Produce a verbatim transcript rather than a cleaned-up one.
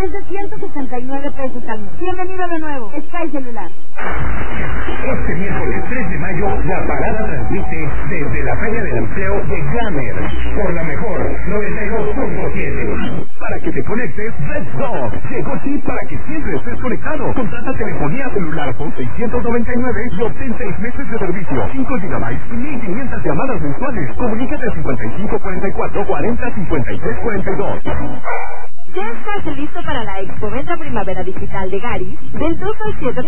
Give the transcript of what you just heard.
desde ciento sesenta y nueve pesos al mes. Bienvenido de nuevo, Sky Celular. Este miércoles tres de mayo, la parada transmite desde la Feria del Empleo de Glamer por la mejor noventa y dos punto siete. Para que te conectes, Red Dog llegó sí para que siempre estés conectado. Contrata telefonía celular con seiscientos noventa y nueve y obtén seis meses de servicio, cinco gigabytes y mil quinientas llamadas mensuales. Comunícate al cincuenta y cinco cuarenta y cuatro cuarenta cincuenta y tres cuarenta y dos. Ya estás listo para la Expoventa Primavera Digital de Garis del dos al siete